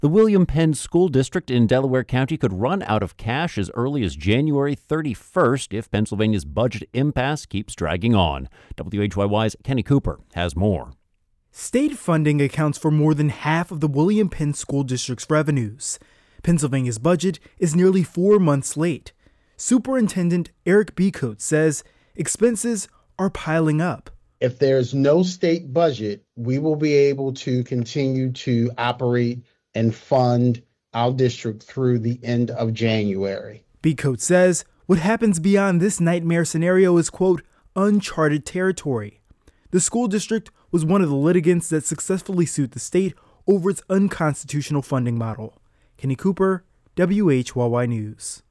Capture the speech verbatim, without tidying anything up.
The William Penn School District in Delaware County could run out of cash as early as January thirty-first if Pennsylvania's budget impasse keeps dragging on. W H Y Y's Kenny Cooper has more. State funding accounts for more than half of the William Penn School District's revenues. Pennsylvania's budget is nearly four months late. Superintendent Eric Becote says expenses are piling up. If there's no state budget, we will be able to continue to operate and fund our district through the end of January. Becote says what happens beyond this nightmare scenario is, quote, uncharted territory. The school district was one of the litigants that successfully sued the state over its unconstitutional funding model. Kenny Cooper, W H Y Y News.